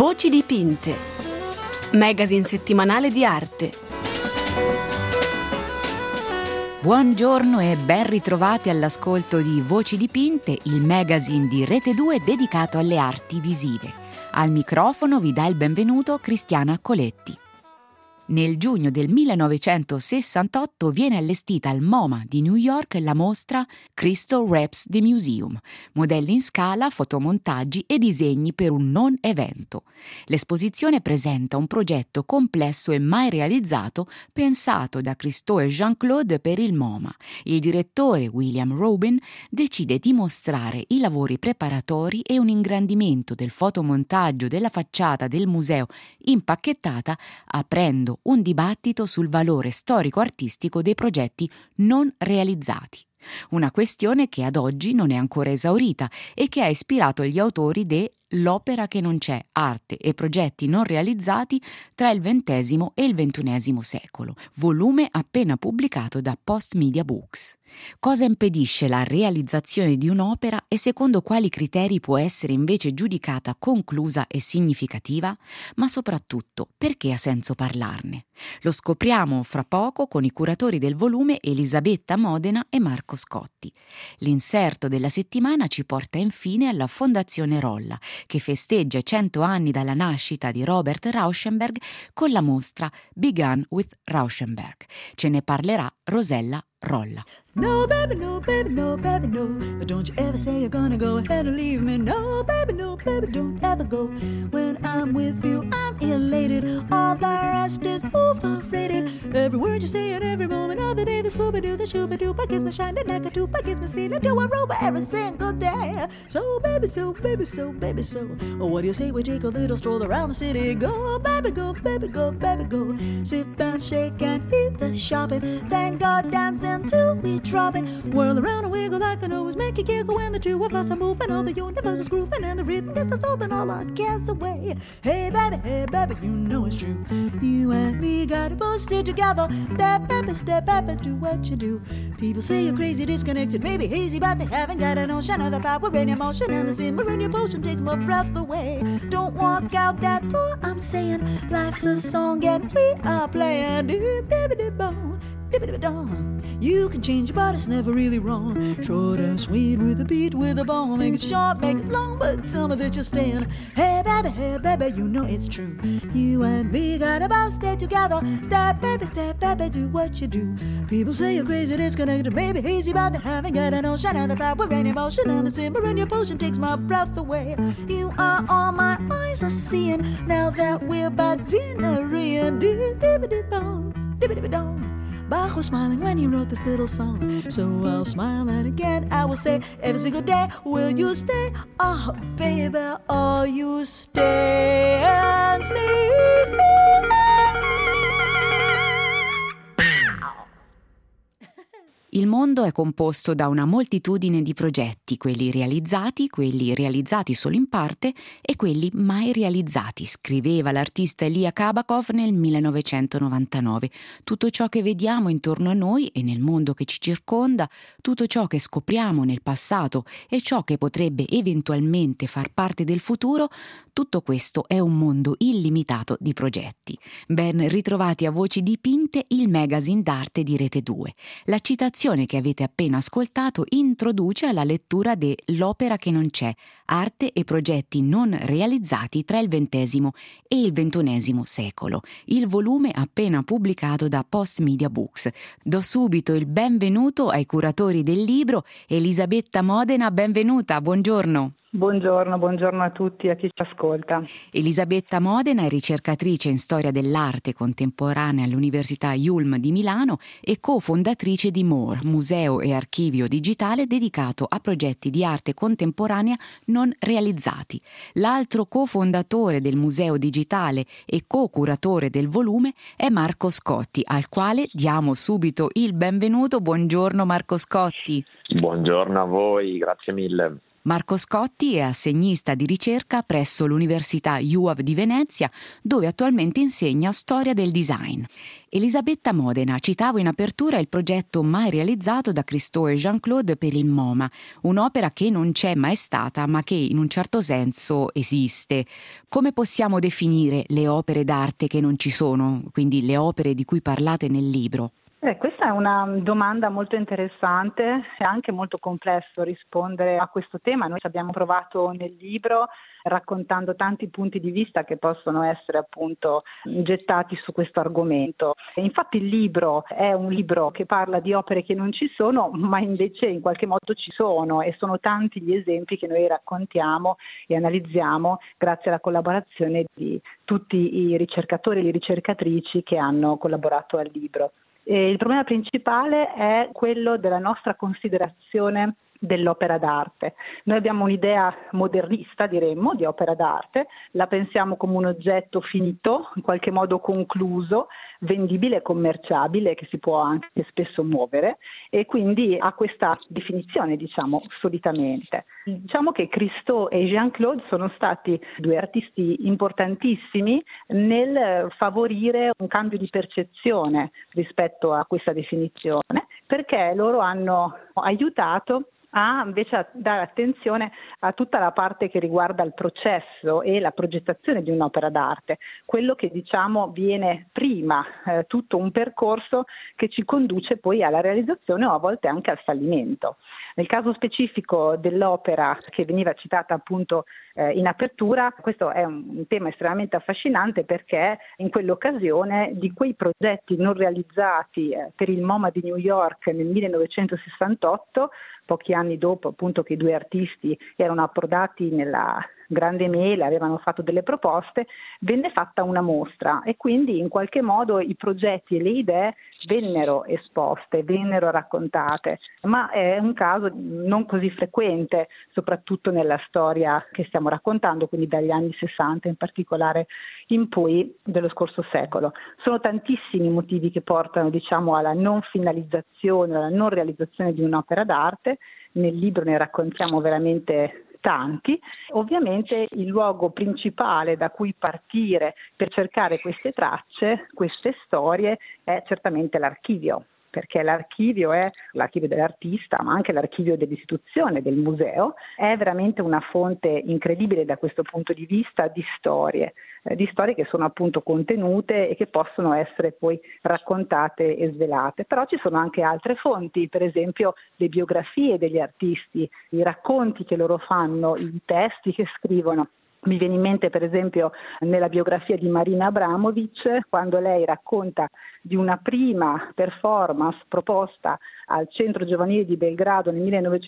Voci dipinte, magazine settimanale di arte. Buongiorno e ben ritrovati all'ascolto di Voci dipinte, il magazine di Rete 2 dedicato alle arti visive. Al microfono vi dà il benvenuto Cristiana Coletti. Nel giugno del 1968 viene allestita al MoMA di New York la mostra Crystal Reps The Museum, modelli in scala, fotomontaggi e disegni per un non evento. L'esposizione presenta un progetto complesso e mai realizzato, pensato da Christo e Jean-Claude per il MoMA. Il direttore William Robin decide di mostrare i lavori preparatori e un ingrandimento del fotomontaggio della facciata del museo impacchettata, aprendo un dibattito sul valore storico-artistico dei progetti non realizzati. Una questione che ad oggi non è ancora esaurita e che ha ispirato gli autori de L'opera che non c'è, arte e progetti non realizzati tra il XX e il XXI secolo, volume appena pubblicato da Post Media Books. Cosa impedisce la realizzazione di un'opera e secondo quali criteri può essere invece giudicata conclusa e significativa? Ma soprattutto, perché ha senso parlarne? Lo scopriamo fra poco con i curatori del volume Elisabetta Modena e Marco Scotti. L'inserto della settimana ci porta infine alla Fondazione Rolla, che festeggia 100 anni dalla nascita di Robert Rauschenberg con la mostra Begun with Rauschenberg. Ce ne parlerà Rosella Rolla. No, baby, no, baby, no, baby, no. Don't you ever say you're gonna go ahead and leave me. No, baby, don't ever go. When I'm with you, I'm elated. All the rest is overrated. Every word you say at every moment of the day, the Scooby-Doo, the Shooby-Doo, I kiss me shining like a tube, I kiss me seeing do a rover every single day. So, baby, so, baby, so, baby, so. Oh, what do you say we take a little stroll around the city? Go, baby, go, baby, go, baby, go. Sit down, shake and eat the shopping. Then go dancing till we dropping, whirl around and wiggle like an always make you giggle when the two of us are moving. All the universe is grooving and the rhythm gets us holding all our cares away. Hey baby, you know it's true. You and me got it posted together. Step baby, do what you do. People say you're crazy, disconnected, maybe hazy, but they haven't got a notion of the power in your motion, and the simmer in your potion takes my breath away. Don't walk out that door, I'm saying life's a song and we are playing. You can change your but it's never really wrong. Short and sweet with a beat, with a ball. Make it short, make it long, but tell me that you're staying. Hey baby, you know it's true. You and me got about stay together. Step baby, do what you do. People say you're crazy, disconnected, maybe hazy, but they haven't got an ocean and the power in emotion, and the simmer in your potion takes my breath away. You are all my eyes are seeing now that we're by dinner-ing. Bach was smiling when he wrote this little song, so I'll smile and again I will say every single day, will you stay? Oh baby, oh you stay and stay. Il mondo è composto da una moltitudine di progetti, quelli realizzati solo in parte e quelli mai realizzati, scriveva l'artista Elia Kabakov nel 1999. Tutto ciò che vediamo intorno a noi e nel mondo che ci circonda, tutto ciò che scopriamo nel passato e ciò che potrebbe eventualmente far parte del futuro, tutto questo è un mondo illimitato di progetti. Ben ritrovati a Voci dipinte, il magazine d'arte di Rete 2. La citazione che avete appena ascoltato introduce alla lettura de L'opera che non c'è, arte e progetti non realizzati tra il XX e il XXI secolo, il volume appena pubblicato da Post Media Books. Do subito il benvenuto ai curatori del libro. Elisabetta Modena, benvenuta, buongiorno. Buongiorno a tutti, a chi ci ascolta. Elisabetta Modena è ricercatrice in storia dell'arte contemporanea all'Università Yulm di Milano e cofondatrice di MORE, museo e archivio digitale dedicato a progetti di arte contemporanea non realizzati. L'altro cofondatore del museo digitale e co-curatore del volume è Marco Scotti, al quale diamo subito il benvenuto. Buongiorno Marco Scotti. Buongiorno a voi, grazie mille. Marco Scotti è assegnista di ricerca presso l'Università UAV di Venezia, dove attualmente insegna storia del design. Elisabetta Modena, citavo in apertura il progetto mai realizzato da Christo e Jean-Claude per il MoMA, un'opera che non c'è mai stata ma che in un certo senso esiste. Come possiamo definire le opere d'arte che non ci sono, quindi le opere di cui parlate nel libro? Questa è una domanda molto interessante, è anche molto complesso rispondere a questo tema. Noi ci abbiamo provato nel libro raccontando tanti punti di vista che possono essere appunto gettati su questo argomento. Infatti il libro è un libro che parla di opere che non ci sono, ma invece in qualche modo ci sono, e sono tanti gli esempi che noi raccontiamo e analizziamo grazie alla collaborazione di tutti i ricercatori e le ricercatrici che hanno collaborato al libro. E il problema principale è quello della nostra considerazione dell'opera d'arte. Noi abbiamo un'idea modernista, diremmo, di opera d'arte, la pensiamo come un oggetto finito, in qualche modo concluso, vendibile e commerciabile, che si può anche spesso muovere, e quindi ha questa definizione, solitamente. Diciamo che Christo e Jean-Claude sono stati due artisti importantissimi nel favorire un cambio di percezione rispetto a questa definizione, perché loro hanno aiutato invece a dare attenzione a tutta la parte che riguarda il processo e la progettazione di un'opera d'arte, quello che viene prima, tutto un percorso che ci conduce poi alla realizzazione o a volte anche al fallimento. Nel caso specifico dell'opera che veniva citata appunto in apertura, questo è un tema estremamente affascinante, perché in quell'occasione di quei progetti non realizzati per il MoMA di New York nel 1968, pochi anni dopo appunto che i due artisti erano approdati nella Grande Mela, avevano fatto delle proposte, venne fatta una mostra e quindi in qualche modo i progetti e le idee vennero esposte, vennero raccontate, ma è un caso non così frequente, soprattutto nella storia che stiamo raccontando, quindi dagli anni 60 in particolare in poi dello scorso secolo. Sono tantissimi motivi che portano alla non finalizzazione, alla non realizzazione di un'opera d'arte. Nel libro ne raccontiamo veramente tanti. Ovviamente il luogo principale da cui partire per cercare queste tracce, queste storie, è certamente l'archivio, perché l'archivio è l'archivio dell'artista, ma anche l'archivio dell'istituzione, del museo, è veramente una fonte incredibile da questo punto di vista di storie che sono appunto contenute e che possono essere poi raccontate e svelate. Però ci sono anche altre fonti, per esempio le biografie degli artisti, i racconti che loro fanno, i testi che scrivono. Mi viene in mente per esempio nella biografia di Marina Abramovic, quando lei racconta di una prima performance proposta al Centro Giovanile di Belgrado nel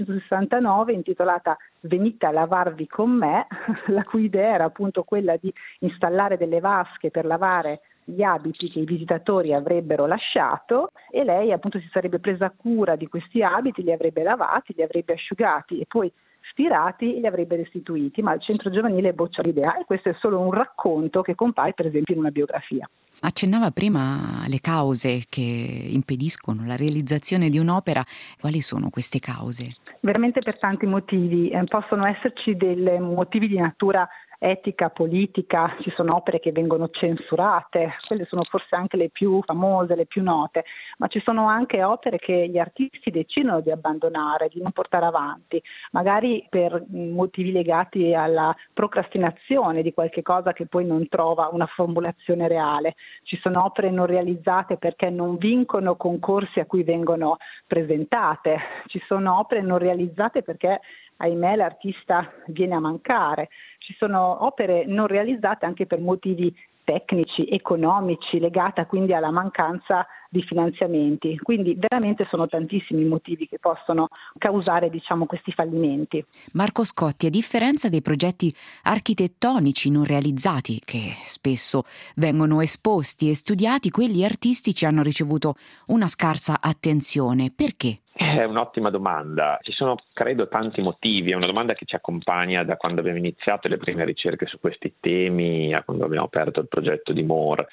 1969 intitolata Venite a lavarvi con me, la cui idea era appunto quella di installare delle vasche per lavare gli abiti che i visitatori avrebbero lasciato, e lei appunto si sarebbe presa cura di questi abiti, li avrebbe lavati, li avrebbe asciugati e poi stirati e li avrebbe restituiti, ma il centro giovanile boccia l'idea, e questo è solo un racconto che compare per esempio in una biografia. Accennava prima alle cause che impediscono la realizzazione di un'opera. Quali sono queste cause? Veramente per tanti motivi, possono esserci dei motivi di natura etica, politica, ci sono opere che vengono censurate, quelle sono forse anche le più famose, le più note, ma ci sono anche opere che gli artisti decidono di abbandonare, di non portare avanti, magari per motivi legati alla procrastinazione di qualche cosa che poi non trova una formulazione reale. Ci sono opere non realizzate perché non vincono concorsi a cui vengono presentate, ci sono opere non realizzate perché ahimè l'artista viene a mancare, ci sono opere non realizzate anche per motivi tecnici, economici, legata quindi alla mancanza di finanziamenti. Quindi veramente sono tantissimi i motivi che possono causare questi fallimenti. Marco Scotti, a differenza dei progetti architettonici non realizzati, che spesso vengono esposti e studiati, quelli artistici hanno ricevuto una scarsa attenzione. Perché? È un'ottima domanda, ci sono credo tanti motivi, è una domanda che ci accompagna da quando abbiamo iniziato le prime ricerche su questi temi, a quando abbiamo aperto il progetto di Moore,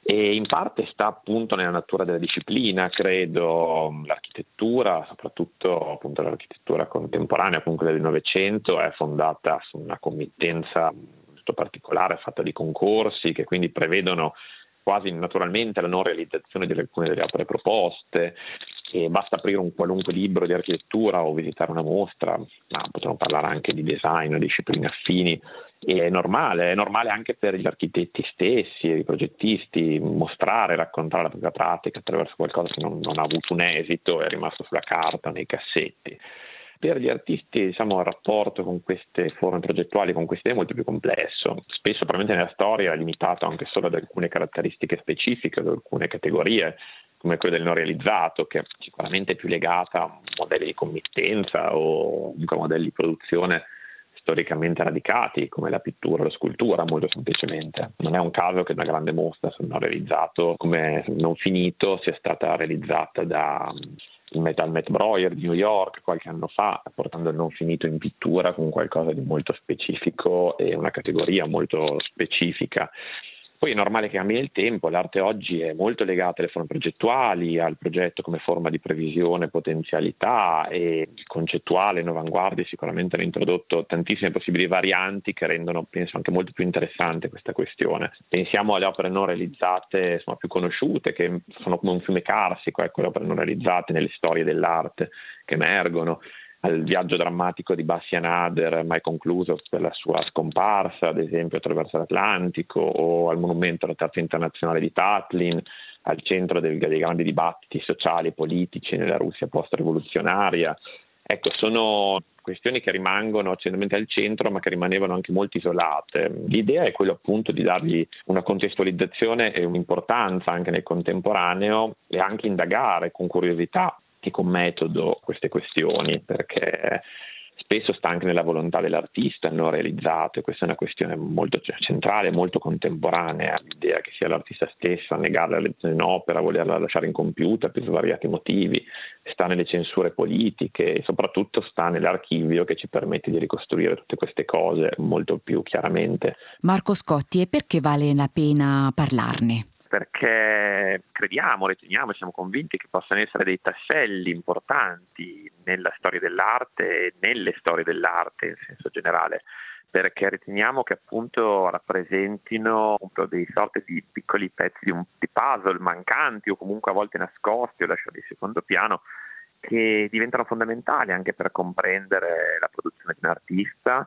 E in parte sta appunto nella natura della disciplina, credo. L'architettura, soprattutto appunto l'architettura contemporanea, comunque del Novecento, è fondata su una committenza molto particolare fatta di concorsi che quindi prevedono quasi naturalmente la non realizzazione di alcune delle opere proposte, e basta aprire un qualunque libro di architettura o visitare una mostra, ma potremmo parlare anche di design o discipline affini. E è normale anche per gli architetti stessi e i progettisti mostrare, raccontare la propria pratica attraverso qualcosa che non ha avuto un esito, è rimasto sulla carta o nei cassetti. Per gli artisti, il rapporto con queste forme progettuali, con queste è molto più complesso. Spesso, probabilmente nella storia, è limitato anche solo ad alcune caratteristiche specifiche, ad alcune categorie, come quella del non realizzato, che sicuramente è più legata a modelli di committenza o comunque a modelli di produzione storicamente radicati, come la pittura o la scultura, molto semplicemente. Non è un caso che una grande mostra sul non realizzato, come non finito, sia stata realizzata da il Met Breuer di New York qualche anno fa, portando il non finito in pittura con qualcosa di molto specifico e una categoria molto specifica. Poi è normale che cambi nel tempo, l'arte oggi è molto legata alle forme progettuali, al progetto come forma di previsione, potenzialità, e il concettuale in avanguardia sicuramente hanno introdotto tantissime possibili varianti che rendono, penso, anche molto più interessante questa questione. Pensiamo alle opere non realizzate, più conosciute, che sono come un fiume carsico, quelle opere non realizzate nelle storie dell'arte che emergono, al viaggio drammatico di Bastian Hader, mai concluso per la sua scomparsa, ad esempio attraverso l'Atlantico, o al monumento alla Terza Internazionale di Tatlin, al centro dei grandi dibattiti sociali e politici nella Russia post-rivoluzionaria. Ecco, sono questioni che rimangono certamente al centro, ma che rimanevano anche molto isolate. L'idea è quella appunto di dargli una contestualizzazione e un'importanza anche nel contemporaneo, e anche indagare con curiosità e con metodo queste questioni, perché spesso sta anche nella volontà dell'artista non realizzato, e questa è una questione molto centrale, molto contemporanea. L'idea che sia l'artista stesso a negare la realizzazione di un'opera, a volerla lasciare incompiuta per svariati motivi, sta nelle censure politiche e soprattutto sta nell'archivio che ci permette di ricostruire tutte queste cose molto più chiaramente. Marco Scotti, e perché vale la pena parlarne? Perché riteniamo e siamo convinti che possano essere dei tasselli importanti nella storia dell'arte e nelle storie dell'arte in senso generale, perché riteniamo che appunto rappresentino dei sorte di piccoli pezzi di puzzle mancanti o comunque a volte nascosti o lasciati in secondo piano, che diventano fondamentali anche per comprendere la produzione di un artista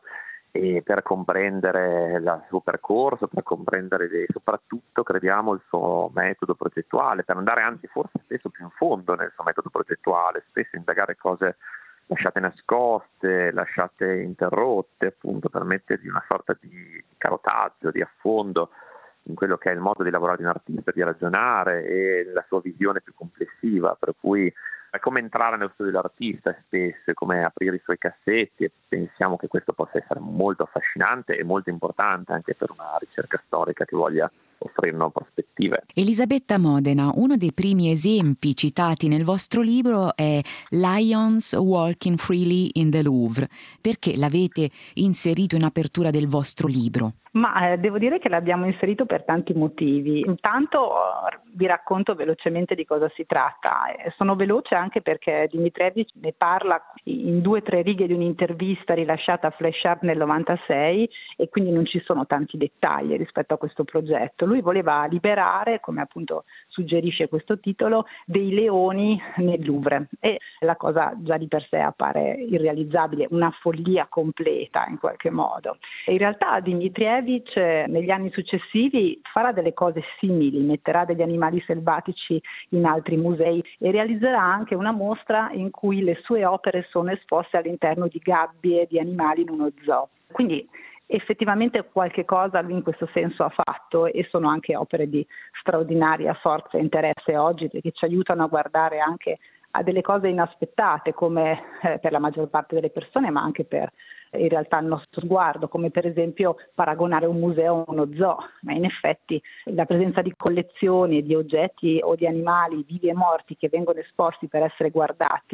e per comprendere il suo percorso, per comprendere soprattutto, crediamo, il suo metodo progettuale, per andare anzi forse spesso più in fondo nel suo metodo progettuale, spesso indagare cose lasciate nascoste, lasciate interrotte, appunto per mettergli una sorta di carotaggio, di affondo in quello che è il modo di lavorare di un artista, di ragionare e la sua visione più complessiva, per cui è come entrare nello studio dell'artista spesso, è come aprire i suoi cassetti, e pensiamo che questo possa essere molto affascinante e molto importante anche per una ricerca storica che voglia offrire nuove prospettive. Elisabetta Modena, uno dei primi esempi citati nel vostro libro è Lions Walking Freely in the Louvre. Perché l'avete inserito in apertura del vostro libro? Ma devo dire che l'abbiamo inserito per tanti motivi. Intanto vi racconto velocemente di cosa si tratta. Sono veloce anche perché Dmitrievich ne parla in 2 o 3 righe di un'intervista rilasciata a Flash Art nel 96, e quindi non ci sono tanti dettagli rispetto a questo progetto. Lui voleva liberare, come appunto suggerisce questo titolo, dei leoni nel Louvre, e la cosa già di per sé appare irrealizzabile, una follia completa in qualche modo. E in realtà Dmitrievich negli anni successivi farà delle cose simili, metterà degli animali selvatici in altri musei e realizzerà anche una mostra in cui le sue opere sono esposte all'interno di gabbie di animali in uno zoo. Quindi effettivamente qualche cosa lui in questo senso ha fatto, e sono anche opere di straordinaria forza e interesse oggi, perché ci aiutano a guardare anche a delle cose inaspettate, come per la maggior parte delle persone, ma anche per in realtà il nostro sguardo, come per esempio paragonare un museo a uno zoo. Ma in effetti la presenza di collezioni di oggetti o di animali vivi e morti che vengono esposti per essere guardati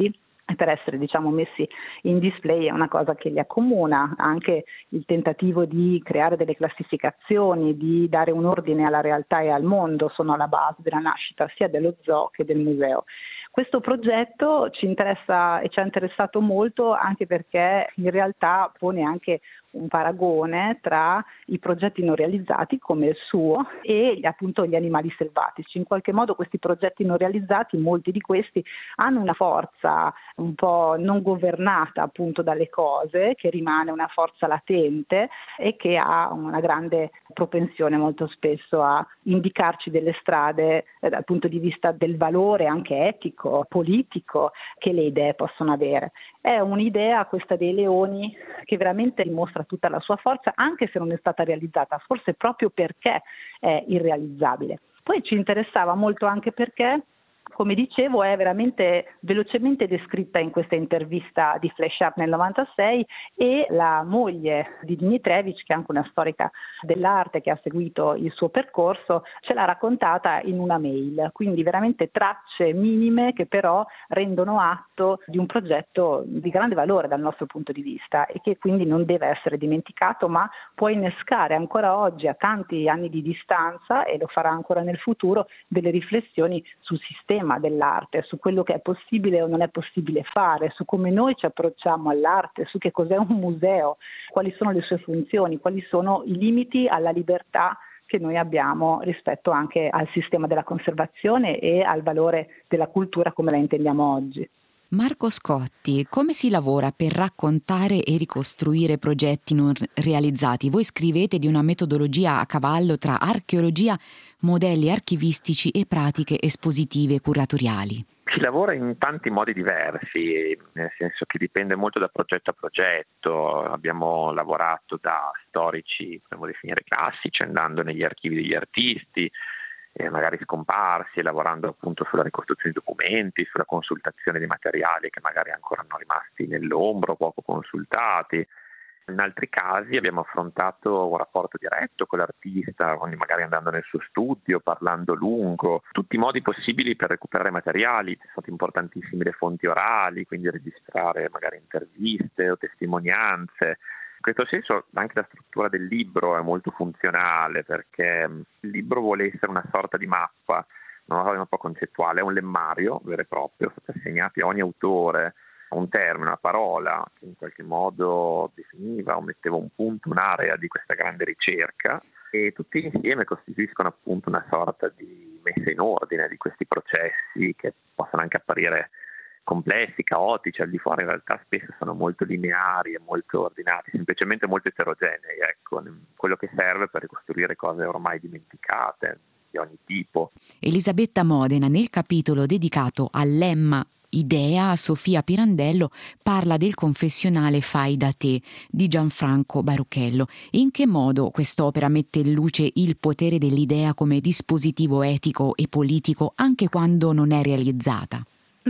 per essere messi in display. È una cosa che li accomuna, anche il tentativo di creare delle classificazioni, di dare un ordine alla realtà e al mondo sono alla base della nascita sia dello zoo che del museo. Questo progetto ci interessa e ci ha interessato molto anche perché in realtà pone anche un paragone tra i progetti non realizzati come il suo e appunto gli animali selvatici. In qualche modo questi progetti non realizzati, molti di questi, hanno una forza un po' non governata appunto dalle cose, che rimane una forza latente e che ha una grande propensione molto spesso a indicarci delle strade dal punto di vista del valore anche etico, politico che le idee possono avere. È un'idea, questa dei leoni, che veramente dimostra tutta la sua forza, anche se non è stata realizzata, forse proprio perché è irrealizzabile. Poi ci interessava molto anche perché, come dicevo, è veramente velocemente descritta in questa intervista di Flash Up nel 96 e la moglie di Dimitrevich, che è anche una storica dell'arte che ha seguito il suo percorso, ce l'ha raccontata in una mail, quindi veramente tracce minime che però rendono atto di un progetto di grande valore dal nostro punto di vista e che quindi non deve essere dimenticato, ma può innescare ancora oggi, a tanti anni di distanza, e lo farà ancora nel futuro, delle riflessioni sul sistema dell'arte, su quello che è possibile o non è possibile fare, su come noi ci approcciamo all'arte, su che cos'è un museo, quali sono le sue funzioni, quali sono i limiti alla libertà che noi abbiamo rispetto anche al sistema della conservazione e al valore della cultura come la intendiamo oggi. Marco Scotti, come si lavora per raccontare e ricostruire progetti non realizzati? Voi scrivete di una metodologia a cavallo tra archeologia, modelli archivistici e pratiche espositive e curatoriali. Si lavora in tanti modi diversi, nel senso che dipende molto da progetto a progetto. Abbiamo lavorato da storici, potremmo definire classici, andando negli archivi degli artisti, magari scomparsi, e lavorando appunto sulla ricostruzione di documenti, sulla consultazione di materiali che magari ancora erano rimasti nell'ombra o poco consultati. In altri casi abbiamo affrontato un rapporto diretto con l'artista, quindi magari andando nel suo studio, parlando lungo, tutti i modi possibili per recuperare materiali. Sono stati importantissimi le fonti orali, quindi registrare magari interviste o testimonianze. In questo senso anche la struttura del libro è molto funzionale, perché il libro vuole essere una sorta di mappa, una mappa concettuale, è un lemmario vero e proprio, sono assegnati a ogni autore un termine, una parola che in qualche modo definiva o metteva un punto, un'area di questa grande ricerca, e tutti insieme costituiscono appunto una sorta di messa in ordine di questi processi che possono anche apparire complessi, caotici, al di fuori in realtà spesso sono molto lineari e molto ordinati, semplicemente molto eterogenei, ecco, quello che serve per ricostruire cose ormai dimenticate di ogni tipo. Elisabetta Modena, nel capitolo dedicato al lemma Idea, Sofia Pirandello parla del confessionale Fai da te di Gianfranco Baruchello. In che modo quest'opera mette in luce il potere dell'idea come dispositivo etico e politico anche quando non è realizzata?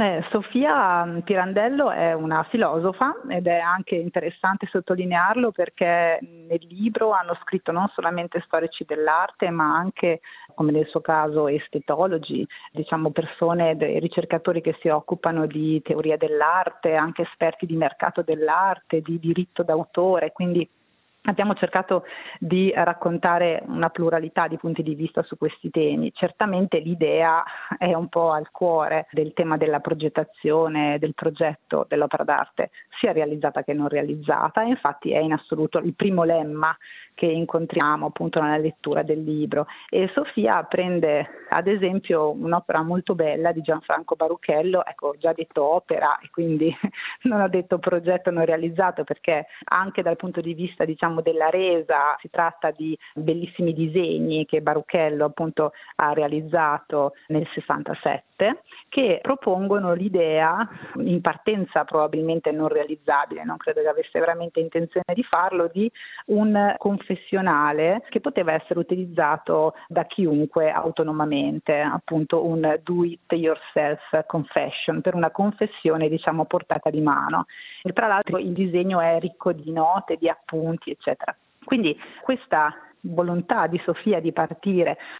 Sofia Pirandello è una filosofa ed è anche interessante sottolinearlo perché nel libro hanno scritto non solamente storici dell'arte ma anche, come nel suo caso, estetologi, persone, ricercatori che si occupano di teoria dell'arte, anche esperti di mercato dell'arte, di diritto d'autore, quindi abbiamo cercato di raccontare una pluralità di punti di vista su questi temi. Certamente l'idea è un po' al cuore del tema della progettazione, del progetto dell'opera d'arte, sia realizzata che non realizzata, e infatti è in assoluto il primo lemma che incontriamo appunto nella lettura del libro. E Sofia prende ad esempio un'opera molto bella di Gianfranco Baruchello, ecco, ho già detto opera e quindi non ho detto progetto non realizzato, perché anche dal punto di vista della resa si tratta di bellissimi disegni che Baruchello appunto ha realizzato nel 67, che propongono l'idea, in partenza probabilmente non realizzabile, non credo che avesse veramente intenzione di farlo, di un confessionale che poteva essere utilizzato da chiunque autonomamente, appunto un do it yourself confession, per una confessione portata di mano. E tra l'altro il disegno è ricco di note, di appunti, eccetera. Quindi questa volontà di Sofia di partire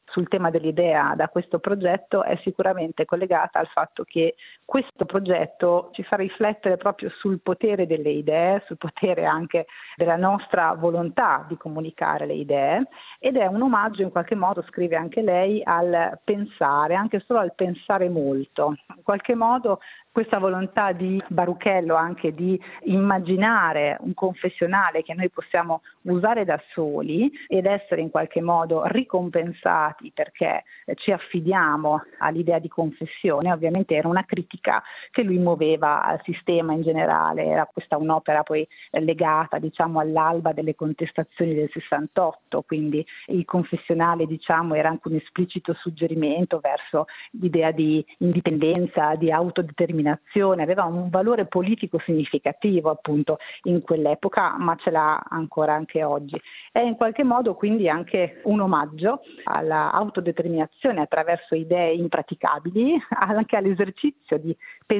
sul tema dell'idea da questo progetto è sicuramente collegata al fatto che questo progetto ci fa riflettere proprio sul potere delle idee, sul potere anche della nostra volontà di comunicare le idee, ed è un omaggio in qualche modo, scrive anche lei, al pensare, anche solo al pensare molto. In qualche modo questa volontà di Baruchello anche di immaginare un confessionale che noi possiamo usare da soli ed essere in qualche modo ricompensati perché ci affidiamo all'idea di confessione, ovviamente era una critica che lui muoveva al sistema in generale. Era questa un'opera poi legata, diciamo, all'alba delle contestazioni del 68, quindi il confessionale, diciamo, era anche un esplicito suggerimento verso l'idea di indipendenza, di autodeterminazione, aveva un valore politico significativo appunto in quell'epoca, ma ce l'ha ancora anche oggi. È in qualche modo quindi anche un omaggio alla autodeterminazione attraverso idee impraticabili, anche all'esercizio di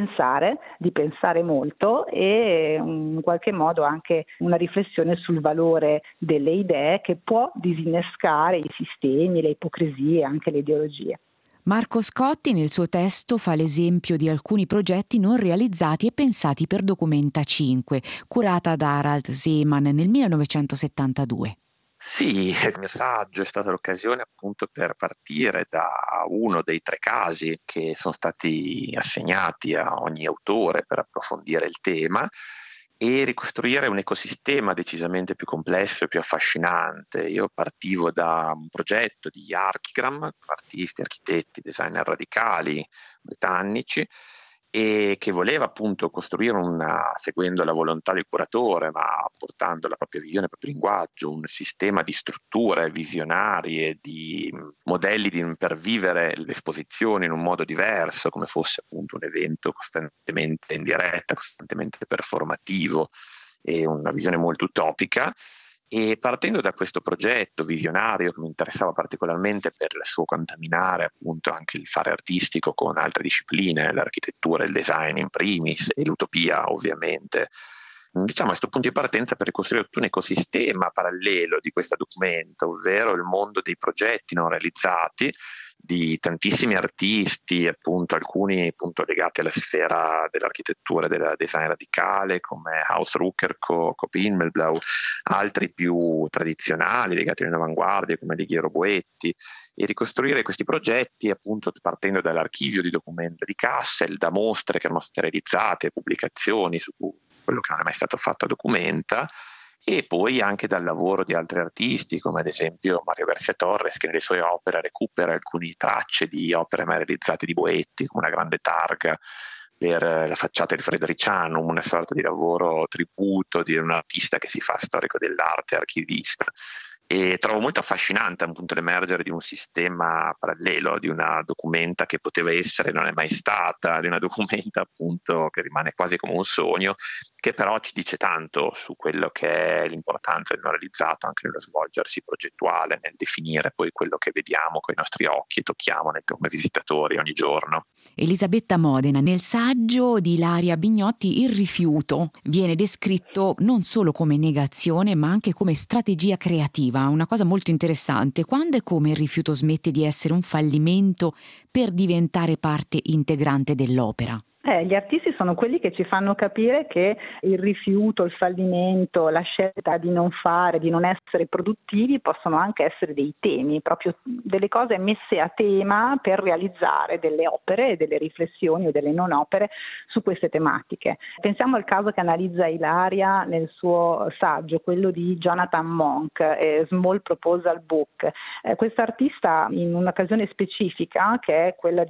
pensare molto, e in qualche modo anche una riflessione sul valore delle idee che può disinnescare i sistemi, le ipocrisie, anche le ideologie. Marco Scotti nel suo testo fa l'esempio di alcuni progetti non realizzati e pensati per Documenta 5, curata da Harald Seemann nel 1972. Sì, il mio saggio è stata l'occasione appunto per partire da uno dei 3 casi che sono stati assegnati a ogni autore per approfondire il tema e ricostruire un ecosistema decisamente più complesso e più affascinante. Io partivo da un progetto di Archigram, artisti, architetti, designer radicali britannici, e che voleva appunto costruire seguendo la volontà del curatore, ma portando la propria visione, il proprio linguaggio, un sistema di strutture visionarie, di modelli per vivere le esposizioni in un modo diverso, come fosse appunto un evento costantemente in diretta, costantemente performativo, e una visione molto utopica. E partendo da questo progetto visionario che mi interessava particolarmente per il suo contaminare appunto anche il fare artistico con altre discipline, l'architettura, il design in primis e l'utopia ovviamente, diciamo a questo punto di partenza per ricostruire tutto un ecosistema parallelo di questo documento, ovvero il mondo dei progetti non realizzati di tantissimi artisti, appunto alcuni appunto legati alla sfera dell'architettura e del design radicale come Haus Rucker, Coop Himmelblau, altri più tradizionali legati all'avanguardia come Lighiero Boetti, e ricostruire questi progetti appunto partendo dall'archivio di documenti di Kassel, da mostre che erano state realizzate, pubblicazioni su quello che non è mai stato fatto a Documenta, e poi anche dal lavoro di altri artisti come ad esempio Mario García Torres, che nelle sue opere recupera alcune tracce di opere mai realizzate di Boetti, come una grande targa per la facciata di Fredricianum, una sorta di lavoro tributo di un artista che si fa storico dell'arte, archivista. E trovo molto affascinante appunto l'emergere di un sistema parallelo, di una Documenta che poteva essere, non è mai stata, di una Documenta appunto che rimane quasi come un sogno, che però ci dice tanto su quello che è l'importanza del non realizzato anche nello svolgersi progettuale, nel definire poi quello che vediamo con i nostri occhi e tocchiamo come visitatori ogni giorno. Elisabetta Modena, nel saggio di Ilaria Bignotti il rifiuto viene descritto non solo come negazione ma anche come strategia creativa, una cosa molto interessante. Quando e come il rifiuto smette di essere un fallimento per diventare parte integrante dell'opera? Gli artisti sono quelli che ci fanno capire che il rifiuto, il fallimento, la scelta di non fare, di non essere produttivi possono anche essere dei temi, proprio delle cose messe a tema per realizzare delle opere, delle riflessioni o delle non opere su queste tematiche. Pensiamo al caso che analizza Ilaria nel suo saggio, quello di Jonathan Monk, Small Proposal Book. Quest'artista in un'occasione specifica, che è quella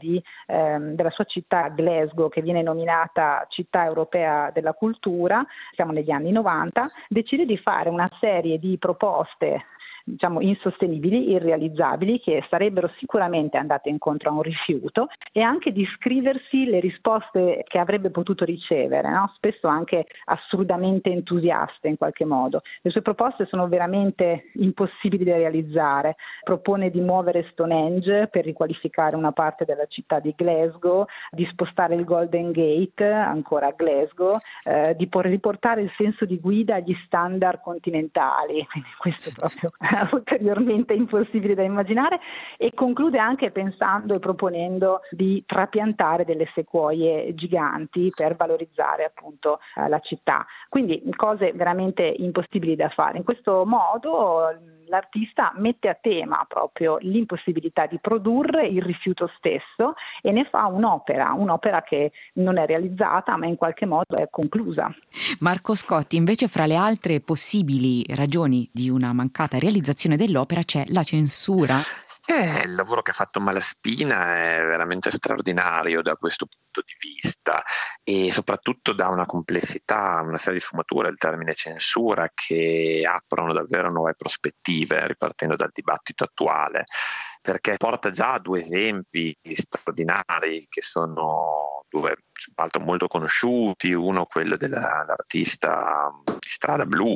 della sua città Glasgow, che viene nominata città europea della cultura, siamo negli anni 90, decide di fare una serie di proposte diciamo insostenibili, irrealizzabili, che sarebbero sicuramente andate incontro a un rifiuto, e anche di scriversi le risposte che avrebbe potuto ricevere, no? Spesso anche assurdamente entusiaste in qualche modo. Le sue proposte sono veramente impossibili da realizzare. Propone di muovere Stonehenge per riqualificare una parte della città di Glasgow, di spostare il Golden Gate ancora a Glasgow, di riportare il senso di guida agli standard continentali. Quindi questo proprio ulteriormente impossibili da immaginare, e conclude anche pensando e proponendo di trapiantare delle sequoie giganti per valorizzare appunto la città. Quindi cose veramente impossibili da fare. In questo modo l'artista mette a tema proprio l'impossibilità di produrre il rifiuto stesso e ne fa un'opera che non è realizzata ma in qualche modo è conclusa. Marco Scotti, invece, fra le altre possibili ragioni di una mancata realizzazione dell'opera c'è la censura. Il lavoro che ha fatto Malaspina è veramente straordinario da questo punto di vista, e soprattutto dà una complessità, una serie di sfumature al termine censura che aprono davvero nuove prospettive, ripartendo dal dibattito attuale, perché porta già a due esempi straordinari che sono due altro molto conosciuti, uno quello dell'artista di Strada Blu,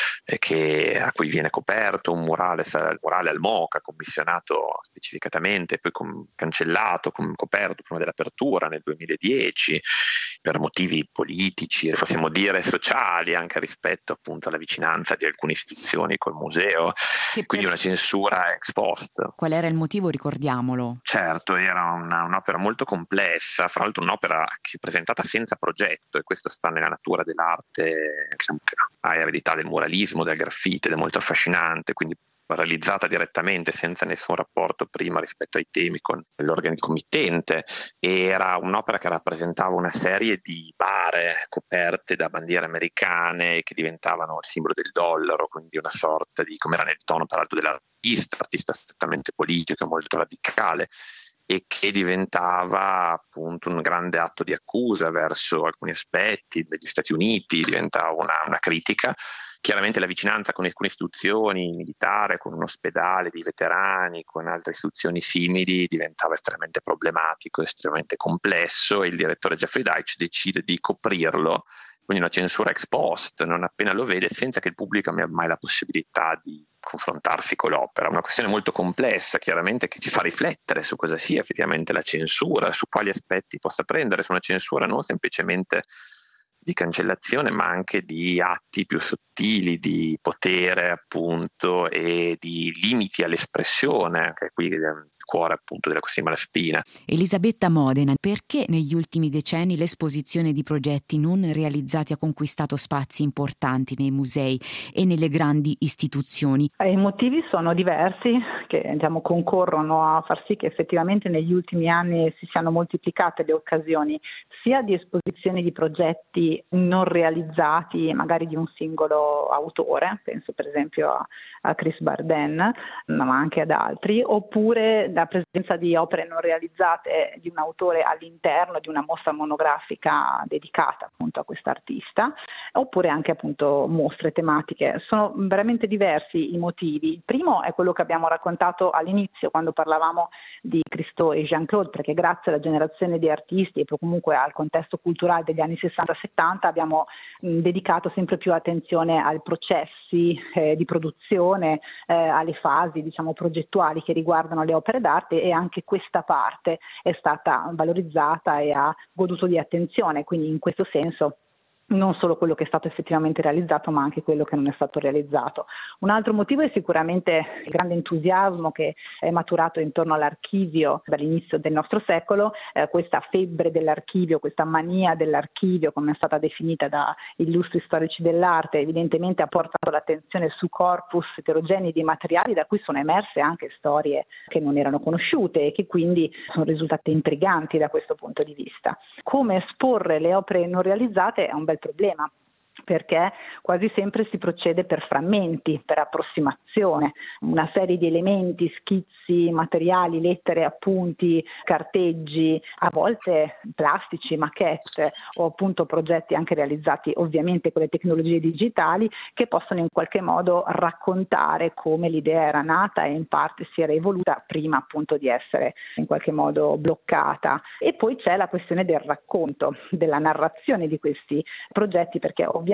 a cui viene coperto un murale al MoCA, commissionato specificatamente, poi cancellato, coperto prima dell'apertura nel 2010 per motivi politici, possiamo dire sociali, anche rispetto appunto alla vicinanza di alcune istituzioni col museo, quindi una censura ex post. Qual era il motivo, ricordiamolo? Certo, era un'opera molto complessa, fra l'altro un'opera che è presentata senza progetto, e questo sta nella natura dell'arte, diciamo, che ha eredità del muralismo, del graffiti, ed è molto affascinante, quindi realizzata direttamente senza nessun rapporto prima rispetto ai temi con l'organismo committente. Era un'opera che rappresentava una serie di bare coperte da bandiere americane che diventavano il simbolo del dollaro, quindi una sorta di, come era nel tono peraltro dell'artista strettamente politico e molto radicale, e che diventava appunto un grande atto di accusa verso alcuni aspetti degli Stati Uniti, diventava una critica. Chiaramente la vicinanza con alcune istituzioni militari, con un ospedale di veterani, con altre istituzioni simili, diventava estremamente problematico, estremamente complesso, e il direttore Jeffrey Deitch decide di coprirlo, quindi una censura ex post, non appena lo vede, senza che il pubblico abbia mai la possibilità di confrontarsi con l'opera. Una questione molto complessa, chiaramente, che ci fa riflettere su cosa sia effettivamente la censura, su quali aspetti possa prendere, su una censura non semplicemente di cancellazione, ma anche di atti più sottili di potere, appunto, e di limiti all'espressione, che è qui il cuore appunto della questione Malaspina. Elisabetta Modena, perché negli ultimi decenni l'esposizione di progetti non realizzati ha conquistato spazi importanti nei musei e nelle grandi istituzioni? I motivi sono diversi, che concorrono a far sì che effettivamente negli ultimi anni si siano moltiplicate le occasioni sia di esposizioni di progetti non realizzati, magari di un singolo autore, penso per esempio a Chris Barden, ma anche ad altri, oppure la presenza di opere non realizzate di un autore all'interno di una mostra monografica dedicata appunto a quest'artista, oppure anche appunto mostre tematiche. Sono veramente diversi i motivi. Il primo è quello che abbiamo raccontato all'inizio quando parlavamo di Christo e Jean-Claude, perché grazie alla generazione di artisti e comunque al contesto culturale degli anni 60-70 abbiamo dedicato sempre più attenzione ai processi di produzione, alle fasi progettuali che riguardano le opere d'arte, e anche questa parte è stata valorizzata e ha goduto di attenzione, quindi in questo senso non solo quello che è stato effettivamente realizzato, ma anche quello che non è stato realizzato. Un altro motivo è sicuramente il grande entusiasmo che è maturato intorno all'archivio dall'inizio del nostro secolo, questa febbre dell'archivio, questa mania dell'archivio, come è stata definita da illustri storici dell'arte, evidentemente ha portato l'attenzione su corpus eterogenei di materiali da cui sono emerse anche storie che non erano conosciute e che quindi sono risultate intriganti da questo punto di vista. Come esporre le opere non realizzate è un bel problema, perché quasi sempre si procede per frammenti, per approssimazione, una serie di elementi, schizzi, materiali, lettere, appunti, carteggi, a volte plastici, maquette o appunto progetti anche realizzati ovviamente con le tecnologie digitali, che possono in qualche modo raccontare come l'idea era nata e in parte si era evoluta prima appunto di essere in qualche modo bloccata. E poi c'è la questione del racconto, della narrazione di questi progetti, perché ovviamente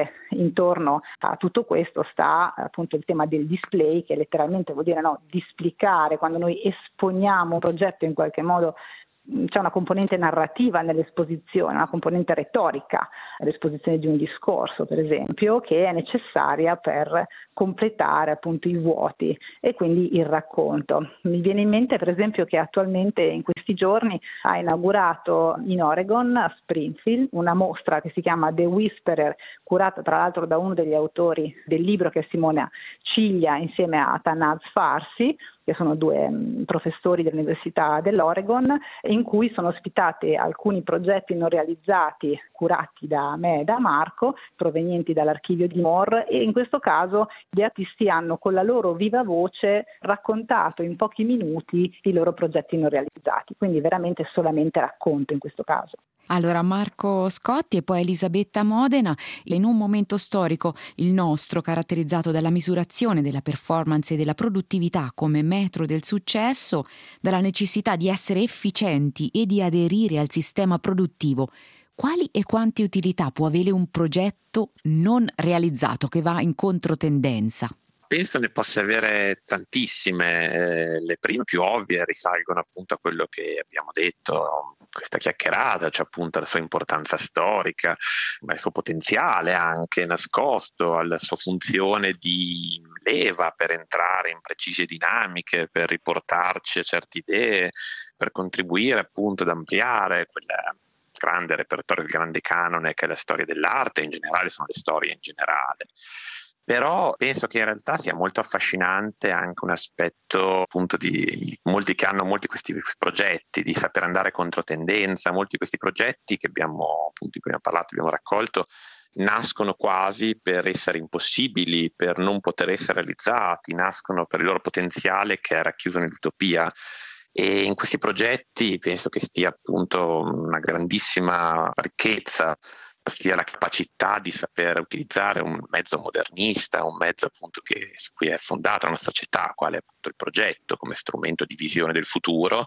intorno a tutto questo sta appunto il tema del display, che letteralmente vuol dire displicare. Quando noi esponiamo un progetto in qualche modo c'è una componente narrativa nell'esposizione, una componente retorica, l'esposizione di un discorso per esempio, che è necessaria per completare appunto i vuoti e quindi il racconto. Mi viene in mente per esempio che attualmente in questi giorni ha inaugurato in Oregon, a Springfield, una mostra che si chiama The Whisperer, curata tra l'altro da uno degli autori del libro, che è Simona Ciglia, insieme a Tanaz Farsi, che sono due professori dell'Università dell'Oregon, in cui sono ospitati alcuni progetti non realizzati curati da me e da Marco, provenienti dall'archivio di Moore, e in questo caso gli artisti hanno con la loro viva voce raccontato in pochi minuti i loro progetti non realizzati, quindi veramente solamente racconto in questo caso. Allora, Marco Scotti e poi Elisabetta Modena, in un momento storico, il nostro, caratterizzato dalla misurazione della performance e della produttività come metro del successo, dalla necessità di essere efficienti e di aderire al sistema produttivo, quali e quante utilità può avere un progetto non realizzato che va in controtendenza? Penso ne possa avere tantissime, le prime più ovvie risalgono appunto a quello che abbiamo detto, questa chiacchierata, cioè appunto la sua importanza storica, ma il suo potenziale anche nascosto, alla sua funzione di leva per entrare in precise dinamiche, per riportarci a certe idee, per contribuire appunto ad ampliare quel grande repertorio, il grande canone che è la storia dell'arte, in generale sono le storie in generale. Però penso che in realtà sia molto affascinante anche un aspetto appunto di molti che hanno molti questi progetti di saper andare contro tendenza, molti di questi progetti che abbiamo appunto di cui abbiamo parlato, abbiamo raccolto, nascono quasi per essere impossibili, per non poter essere realizzati, nascono per il loro potenziale che è racchiuso nell'utopia. E in questi progetti penso che stia appunto una grandissima ricchezza, sia la capacità di saper utilizzare un mezzo modernista, un mezzo appunto su cui è fondata una società, quale è appunto il progetto come strumento di visione del futuro,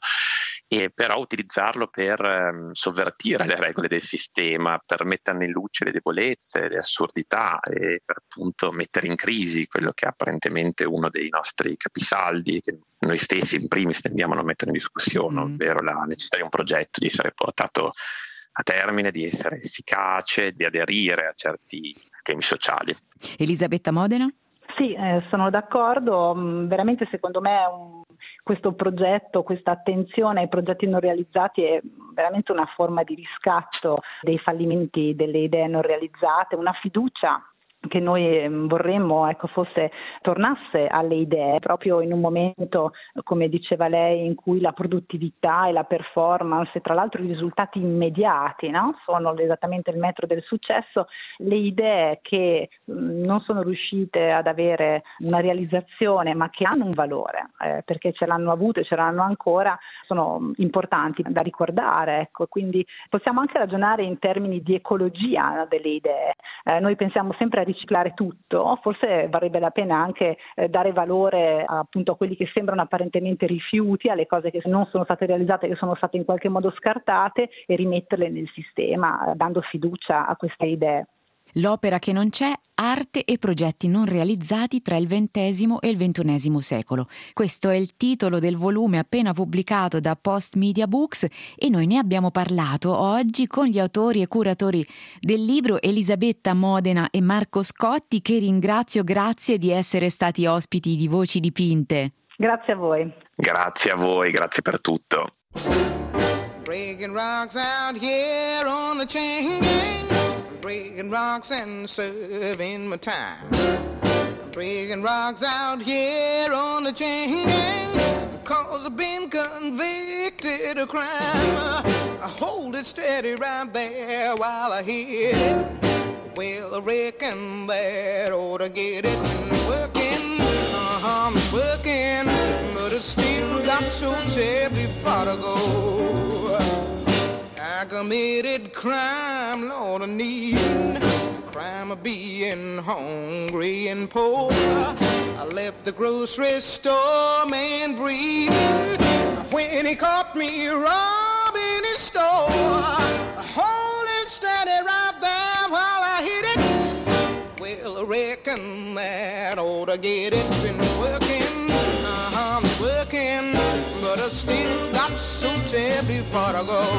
e però utilizzarlo per sovvertire le regole del sistema, per metterne in luce le debolezze, le assurdità e per appunto mettere in crisi quello che è apparentemente uno dei nostri capisaldi che noi stessi in primis tendiamo a non mettere in discussione, ovvero la necessità di un progetto di essere portato a termine, di essere efficace, di aderire a certi schemi sociali. Elisabetta Modena? Sì, sono d'accordo. Veramente secondo me questo progetto, questa attenzione ai progetti non realizzati è veramente una forma di riscatto dei fallimenti delle idee non realizzate, una fiducia che noi vorremmo fosse tornasse alle idee proprio in un momento, come diceva lei, in cui la produttività e la performance e tra l'altro i risultati immediati, no? Sono esattamente il metro del successo. Le idee che non sono riuscite ad avere una realizzazione ma che hanno un valore perché ce l'hanno avuto e ce l'hanno ancora, sono importanti da ricordare, ecco. Quindi possiamo anche ragionare in termini di ecologia delle idee. Noi pensiamo sempre a riciclare tutto, forse varrebbe la pena anche dare valore appunto a quelli che sembrano apparentemente rifiuti, alle cose che non sono state realizzate, che sono state in qualche modo scartate, e rimetterle nel sistema, dando fiducia a queste idee. L'opera che non c'è, arte e progetti non realizzati tra il XX e il XXI secolo. Questo è il titolo del volume appena pubblicato da Post Media Books e noi ne abbiamo parlato oggi con gli autori e curatori del libro, Elisabetta Modena e Marco Scotti, che ringrazio. Grazie di essere stati ospiti di Voci Dipinte. Grazie a voi. Grazie a voi, grazie per tutto. Breaking rocks out here on the chain gang. Breaking rocks and serving my time. Breaking rocks out here on the chain gang. Cause I've been convicted of crime. I hold it steady right there while I hit it. Well, I reckon that ought to get it. Working, I'm working, but I still got so terribly far to go. I committed crime, Lord, I need crime of being hungry and poor. I left the grocery store, man breathing, when he caught me robbing his store. Hold it steady right there while I hit it. Well, I reckon that ought to get it. Been working, I'm working, but but I still got so terribly far to go.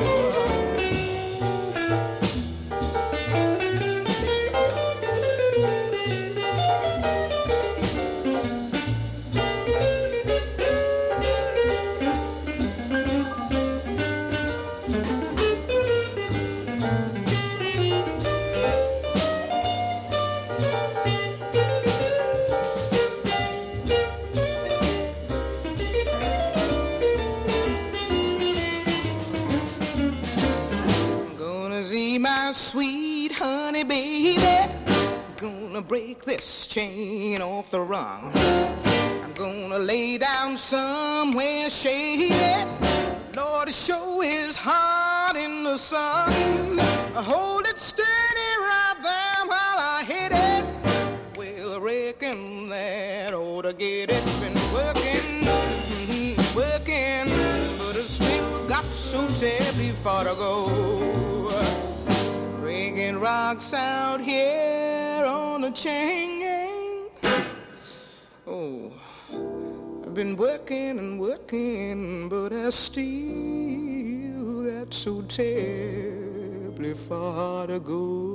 Sweet honey baby, gonna break this chain off the rung. I'm gonna lay down somewhere shady. Lord, the show is hot in the sun. Hold it steady right there while I hit it. Well, I reckon that ought to get it. Been working, working, but I still got so terribly far to go. Breaking rocks out here on the chain gang. Oh, I've been working and working, but I still got so terribly far to go.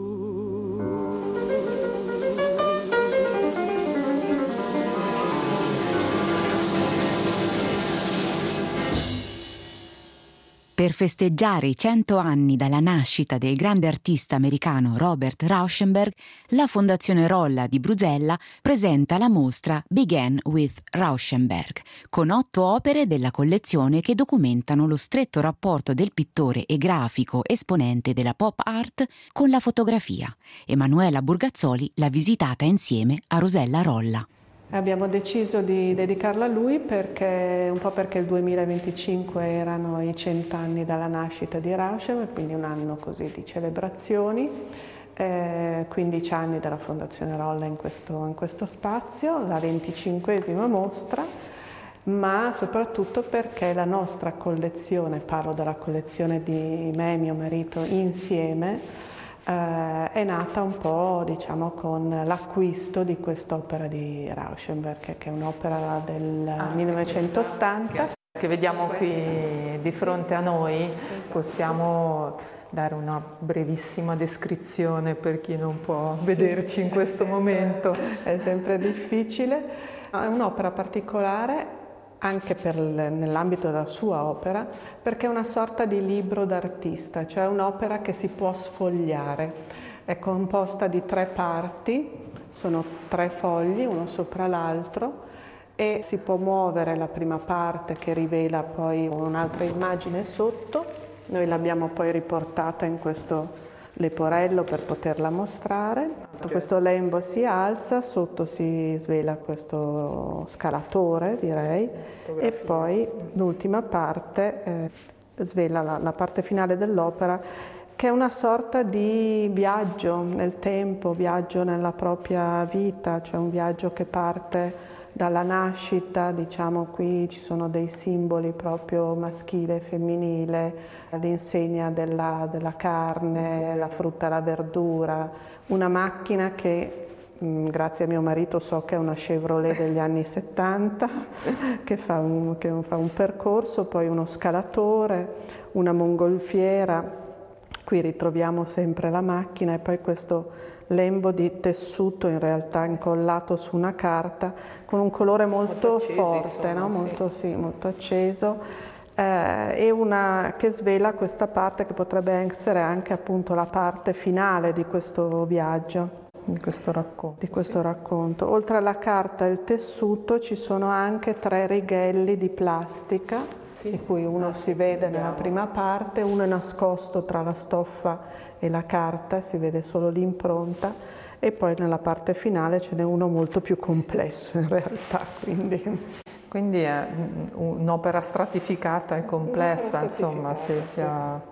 Per festeggiare i 100 anni dalla nascita del grande artista americano Robert Rauschenberg, la Fondazione Rolla di Bruxelles presenta la mostra Began with Rauschenberg, con 8 opere della collezione che documentano lo stretto rapporto del pittore e grafico esponente della pop art con la fotografia. Emanuela Burgazzoli l'ha visitata insieme a Rosella Rolla. Abbiamo deciso di dedicarla a lui perché il 2025 erano i 100 anni dalla nascita di Rauschenberg, quindi un anno così di celebrazioni, 15 anni della Fondazione Rolla in questo spazio, la 25esima mostra, ma soprattutto perché la nostra collezione, parlo della collezione di me e mio marito insieme, è nata un po', diciamo, con l'acquisto di quest'opera di Rauschenberg, che è un'opera del 1980. Che vediamo qui di fronte a noi, possiamo dare una brevissima descrizione per chi non può vederci in questo momento. È sempre difficile. È un'opera particolare anche nell'ambito della sua opera, perché è una sorta di libro d'artista, cioè un'opera che si può sfogliare. È composta di 3 parti, sono 3 fogli, uno sopra l'altro, e si può muovere la prima parte che rivela poi un'altra immagine sotto. Noi l'abbiamo poi riportata in questo leporello per poterla mostrare. Questo lembo si alza, sotto si svela questo scalatore, direi, e poi l'ultima parte svela la parte finale dell'opera, che è una sorta di viaggio nel tempo, viaggio nella propria vita, cioè un viaggio che parte dalla nascita, diciamo qui ci sono dei simboli proprio maschile e femminile, l'insegna della carne, la frutta e la verdura, una macchina che grazie a mio marito so che è una Chevrolet degli anni 70 che fa un percorso, poi uno scalatore, una mongolfiera, qui ritroviamo sempre la macchina e poi questo lembo di tessuto in realtà incollato su una carta con un colore molto forte, no? Molto acceso, e che svela questa parte che potrebbe essere anche appunto la parte finale di questo viaggio. Di questo racconto. Oltre alla carta e il tessuto ci sono anche 3 righelli di plastica, di cui uno si vede nella prima parte, uno è nascosto tra la stoffa e la carta, si vede solo l'impronta, e poi nella parte finale ce n'è uno molto più complesso in realtà. Quindi è un'opera stratificata e complessa, insomma,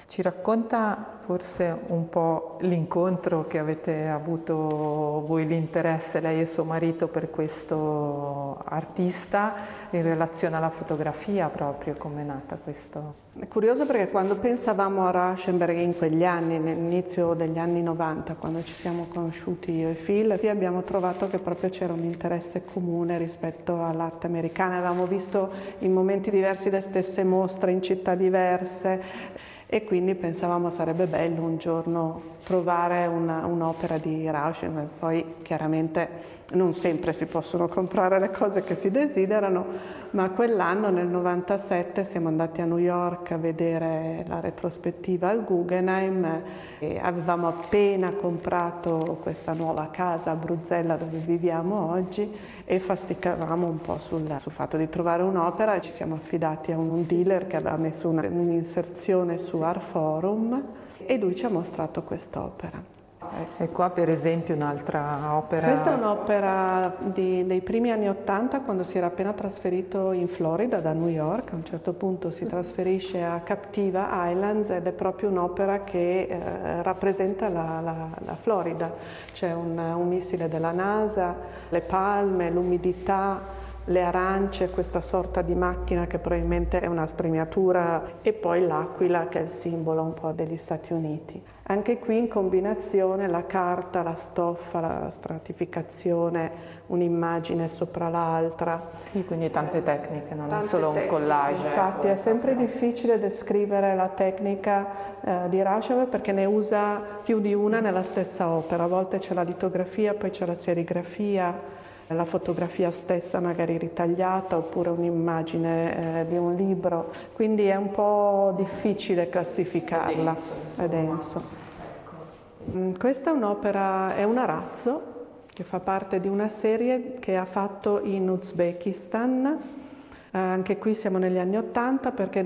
Ci racconta forse un po' l'incontro che avete avuto voi, l'interesse, lei e suo marito, per questo artista in relazione alla fotografia proprio, come è nata questo? È curioso perché quando pensavamo a Rauschenberg in quegli anni, nell'inizio degli anni 90, quando ci siamo conosciuti io e Phil, abbiamo trovato che proprio c'era un interesse comune rispetto all'arte americana. Avevamo visto in momenti diversi le stesse mostre in città diverse e quindi pensavamo sarebbe bello un giorno trovare un'opera di Rauschenberg. Poi chiaramente non sempre si possono comprare le cose che si desiderano, ma quell'anno, nel 97, siamo andati a New York a vedere la retrospettiva al Guggenheim e avevamo appena comprato questa nuova casa a Bruxelles dove viviamo oggi e fasticavamo un po' sul fatto di trovare un'opera e ci siamo affidati a un dealer che aveva messo un'inserzione su Art Forum e lui ci ha mostrato quest'opera. E qua per esempio un'altra opera. Questa è un'opera dei primi anni '80, quando si era appena trasferito in Florida da New York. A un certo punto si trasferisce a Captiva Islands ed è proprio un'opera che rappresenta la Florida. C'è un missile della NASA, le palme, l'umidità, le arance, questa sorta di macchina che probabilmente è una spremiatura e poi l'aquila che è il simbolo un po' degli Stati Uniti. Anche qui in combinazione la carta, la stoffa, la stratificazione, un'immagine sopra l'altra. Sì, quindi tante tecniche, non è solo un collage. Infatti è sempre difficile descrivere la tecnica di Rauschenberg perché ne usa più di una nella stessa opera. A volte c'è la litografia, poi c'è la serigrafia, la fotografia stessa magari ritagliata oppure un'immagine di un libro, quindi è un po' difficile classificarla, è denso. Questa è un'opera, è un arazzo che fa parte di una serie che ha fatto in Uzbekistan. Anche qui siamo negli anni '80 perché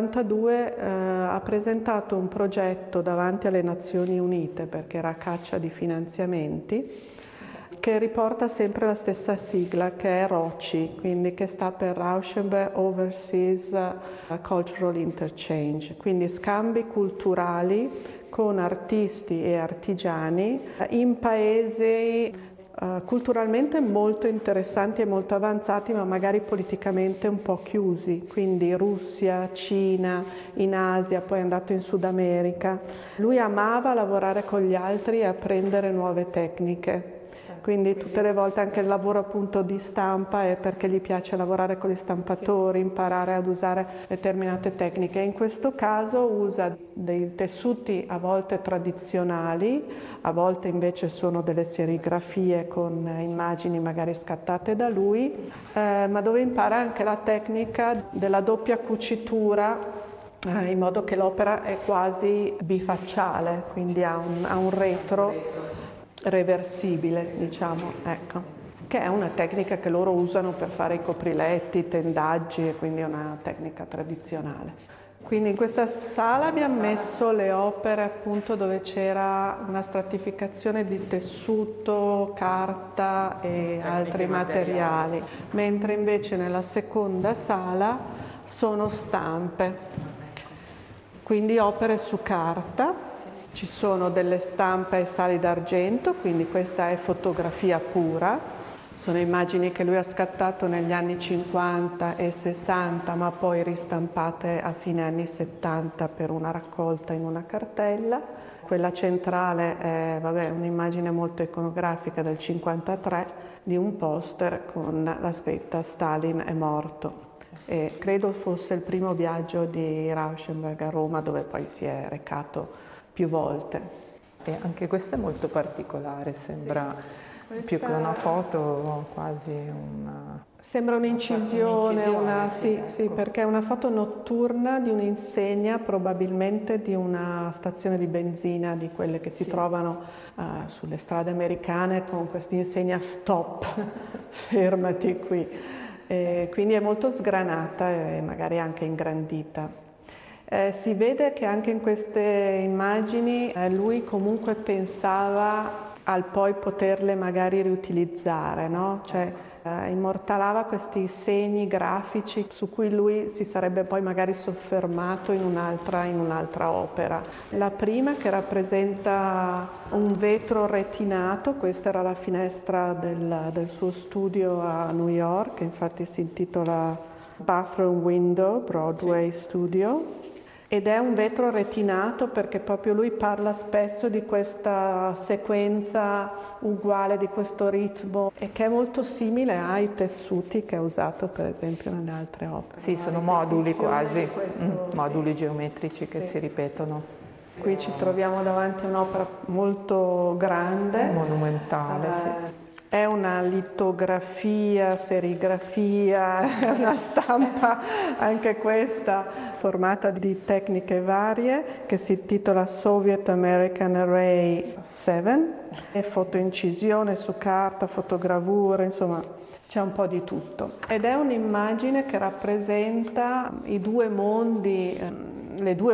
nell'82 ha presentato un progetto davanti alle Nazioni Unite perché era a caccia di finanziamenti, che riporta sempre la stessa sigla che è ROCI, quindi che sta per Rauschenberg Overseas Cultural Interchange, quindi scambi culturali con artisti e artigiani in paesi culturalmente molto interessanti e molto avanzati, ma magari politicamente un po' chiusi, quindi Russia, Cina, in Asia, poi è andato in Sud America. Lui amava lavorare con gli altri e apprendere nuove tecniche. Quindi tutte le volte anche il lavoro appunto di stampa è perché gli piace lavorare con gli stampatori, imparare ad usare determinate tecniche. In questo caso usa dei tessuti a volte tradizionali, a volte invece sono delle serigrafie con immagini magari scattate da lui, ma dove impara anche la tecnica della doppia cucitura, in modo che l'opera è quasi bifacciale, quindi ha un retro reversibile, diciamo, ecco, che è una tecnica che loro usano per fare i copriletti, i tendaggi, e quindi è una tecnica tradizionale. Quindi in questa sala abbiamo messo le opere appunto dove c'era una stratificazione di tessuto, carta e altri materiali, mentre invece nella seconda sala sono stampe, quindi opere su carta. Ci sono delle stampe ai sali d'argento, quindi questa è fotografia pura. Sono immagini che lui ha scattato negli anni 50 e 60, ma poi ristampate a fine anni 70 per una raccolta in una cartella. Quella centrale è un'immagine molto iconografica del 53 di un poster con la scritta "Stalin è morto". E credo fosse il primo viaggio di Rauschenberg a Roma, dove poi si è recato più volte. E anche questa è molto particolare, sembra più che una foto, quasi una... Sembra un'incisione, sì, perché è una foto notturna di un'insegna, probabilmente di una stazione di benzina, di quelle che si trovano sulle strade americane con questa insegna "Stop", fermati qui. Quindi è molto sgranata e magari anche ingrandita. Si vede che anche in queste immagini lui comunque pensava al poi poterle magari riutilizzare, no? Cioè immortalava questi segni grafici su cui lui si sarebbe poi magari soffermato in un'altra opera. La prima, che rappresenta un vetro retinato, questa era la finestra del suo studio a New York, infatti si intitola Bathroom Window, Broadway Studio. Ed è un vetro retinato perché proprio lui parla spesso di questa sequenza uguale, di questo ritmo, e che è molto simile ai tessuti che ha usato per esempio nelle altre opere. Sì, sono moduli quasi, moduli geometrici che si ripetono. Qui ci troviamo davanti a un'opera molto grande. Monumentale, sì. È una litografia, serigrafia, è una stampa, anche questa, formata di tecniche varie, che si intitola Soviet American Array 7. È fotoincisione su carta, fotogravure, insomma c'è un po' di tutto. Ed è un'immagine che rappresenta i due mondi, le due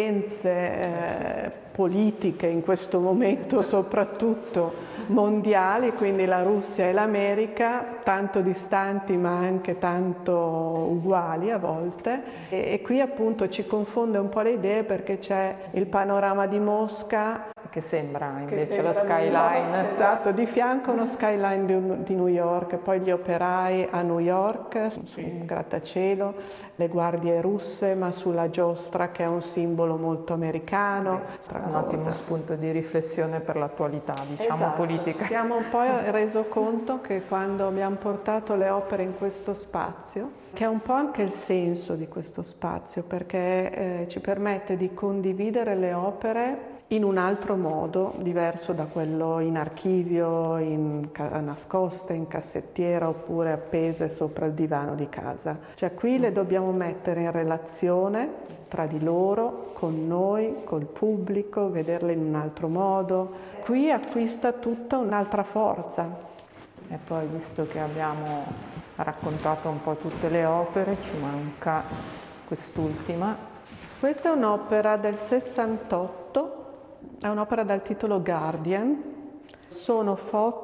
potenze politiche in questo momento, soprattutto mondiali, quindi la Russia e l'America, tanto distanti ma anche tanto uguali a volte, e qui appunto ci confonde un po' le idee perché c'è il panorama di Mosca che sembra invece lo skyline. Esatto, di fianco uno skyline di New York, poi gli operai a New York, su un grattacielo, le guardie russe, ma sulla giostra che è un simbolo molto americano. Un ottimo spunto di riflessione per l'attualità, diciamo, esatto, politica. Siamo un po' reso conto che quando abbiamo portato le opere in questo spazio, che è un po' anche il senso di questo spazio, perché ci permette di condividere le opere in un altro modo, diverso da quello in archivio, nascoste, in cassettiera oppure appese sopra il divano di casa. Cioè qui le dobbiamo mettere in relazione tra di loro, con noi, col pubblico, vederle in un altro modo. Qui acquista tutta un'altra forza. E poi, visto che abbiamo raccontato un po' tutte le opere, ci manca quest'ultima. Questa è un'opera del 68. È un'opera dal titolo Guardian, sono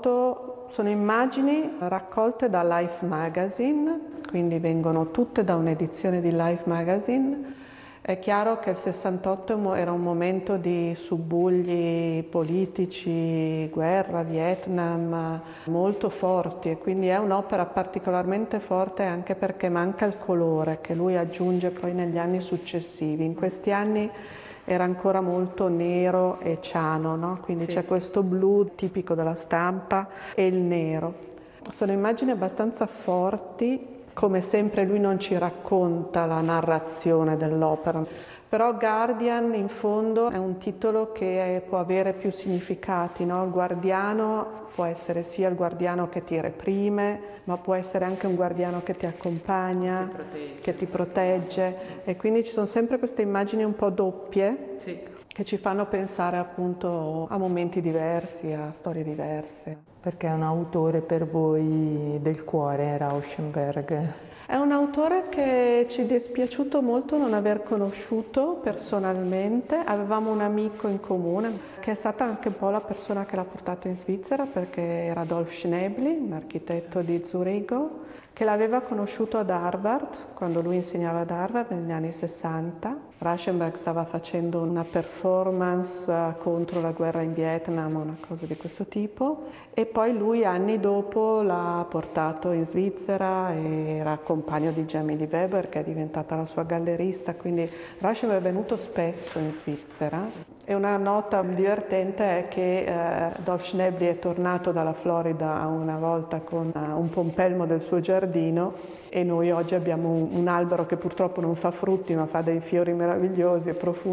immagini raccolte da Life Magazine, quindi vengono tutte da un'edizione di Life Magazine. È chiaro che il 68 era un momento di subbugli politici, guerra, Vietnam, molto forti, e quindi è un'opera particolarmente forte anche perché manca il colore che lui aggiunge poi negli anni successivi. In questi anni era ancora molto nero e ciano, no? Quindi c'è questo blu tipico della stampa e il nero. Sono immagini abbastanza forti, come sempre lui non ci racconta la narrazione dell'opera, però Guardian in fondo è un titolo che può avere più significati, no? Il guardiano può essere sia il guardiano che ti reprime, ma può essere anche un guardiano che ti accompagna, che ti protegge, e quindi ci sono sempre queste immagini un po' doppie che ci fanno pensare appunto a momenti diversi, a storie diverse. Perché è un autore per voi del cuore, Rauschenberg? È un autore che ci è dispiaciuto molto non aver conosciuto personalmente. Avevamo un amico in comune che è stata anche un po' la persona che l'ha portato in Svizzera, perché era Adolf Schnebly, un architetto di Zurigo, che l'aveva conosciuto ad Harvard, quando lui insegnava ad Harvard negli anni 60. Rauschenberg stava facendo una performance contro la guerra in Vietnam, una cosa di questo tipo, e poi lui anni dopo l'ha portato in Svizzera e era compagno di Jamie Weber, che è diventata la sua gallerista, quindi Rauschenberg è venuto spesso in Svizzera. E una nota divertente è che Adolf Schnebly è tornato dalla Florida una volta con un pompelmo del suo giardino, e noi oggi abbiamo un albero che purtroppo non fa frutti ma fa dei fiori meravigliosi e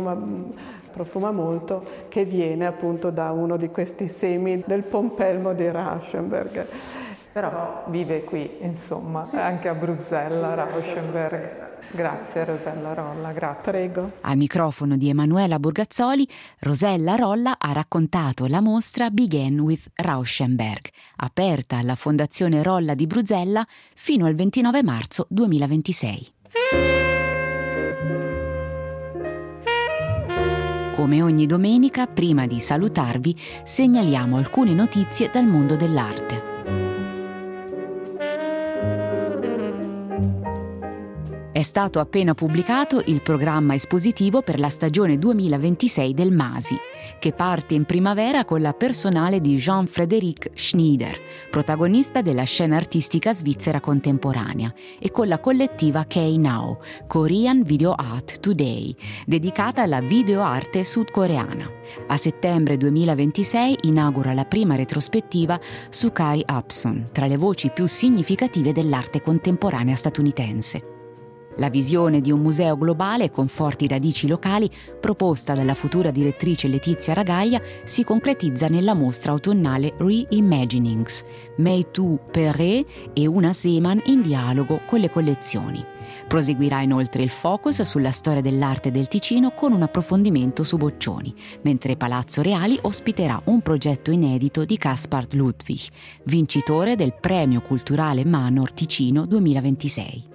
profuma molto, che viene appunto da uno di questi semi del pompelmo di Rauschenberg. Però vive qui, insomma, anche a Bruxelles, Rauschenberg. Grazie Rosella Rolla, grazie. Prego. Al microfono di Emanuela Borgazzoli, Rosella Rolla ha raccontato la mostra Began with Rauschenberg, aperta alla Fondazione Rolla di Bruxelles fino al 29 marzo 2026. Come ogni domenica, prima di salutarvi, segnaliamo alcune notizie dal mondo dell'arte. È stato appena pubblicato il programma espositivo per la stagione 2026 del MASI, che parte in primavera con la personale di Jean-Frédéric Schneider, protagonista della scena artistica svizzera contemporanea, e con la collettiva K-Now, Korean Video Art Today, dedicata alla videoarte sudcoreana. A settembre 2026 inaugura la prima retrospettiva su Kari Upson, tra le voci più significative dell'arte contemporanea statunitense. La visione di un museo globale con forti radici locali, proposta dalla futura direttrice Letizia Ragaglia, si concretizza nella mostra autunnale Reimaginings, Mei Tu Perret e Una Seeman in dialogo con le collezioni. Proseguirà inoltre il focus sulla storia dell'arte del Ticino con un approfondimento su Boccioni, mentre Palazzo Reali ospiterà un progetto inedito di Caspar Ludwig, vincitore del Premio Culturale Manor Ticino 2026.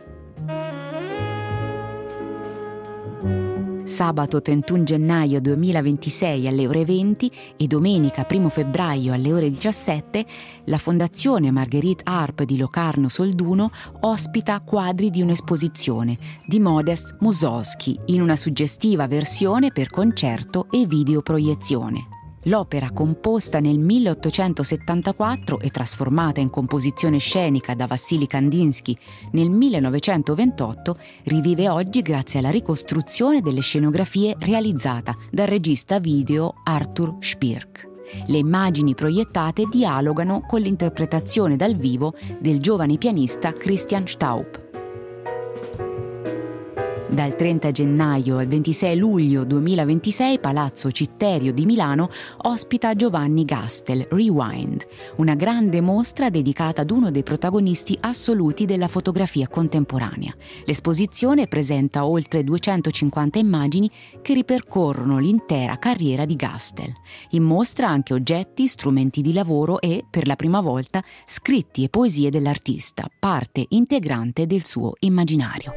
Sabato 31 gennaio 2026 alle ore 20 e domenica 1 febbraio alle ore 17, la Fondazione Marguerite Harp di Locarno Solduno ospita quadri di un'esposizione di Modest Mussorgsky in una suggestiva versione per concerto e videoproiezione. L'opera, composta nel 1874 e trasformata in composizione scenica da Vassili Kandinsky nel 1928, rivive oggi grazie alla ricostruzione delle scenografie realizzata dal regista video Arthur Spirk. Le immagini proiettate dialogano con l'interpretazione dal vivo del giovane pianista Christian Staub. Dal 30 gennaio al 26 luglio 2026 Palazzo Citterio di Milano ospita Giovanni Gastel, Rewind, una grande mostra dedicata ad uno dei protagonisti assoluti della fotografia contemporanea. L'esposizione presenta oltre 250 immagini che ripercorrono l'intera carriera di Gastel. In mostra anche oggetti, strumenti di lavoro e, per la prima volta, scritti e poesie dell'artista, parte integrante del suo immaginario.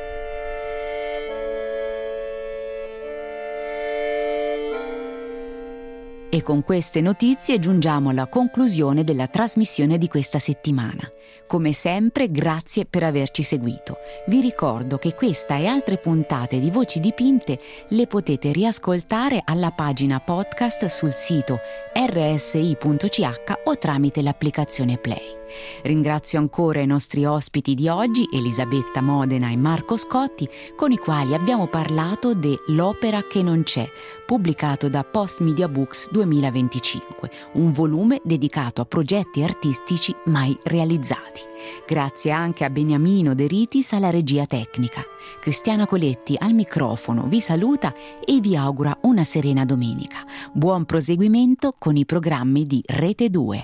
E con queste notizie giungiamo alla conclusione della trasmissione di questa settimana. Come sempre, grazie per averci seguito. Vi ricordo che questa e altre puntate di Voci Dipinte le potete riascoltare alla pagina podcast sul sito rsi.ch o tramite l'applicazione Play. Ringrazio ancora i nostri ospiti di oggi, Elisabetta Modena e Marco Scotti, con i quali abbiamo parlato de L'opera che non c'è, pubblicato da Post Media Books 2025, un volume dedicato a progetti artistici mai realizzati. Grazie anche a Beniamino De Ritis alla regia tecnica. Cristiana Coletti al microfono vi saluta e vi augura una serena domenica. Buon proseguimento con i programmi di Rete 2.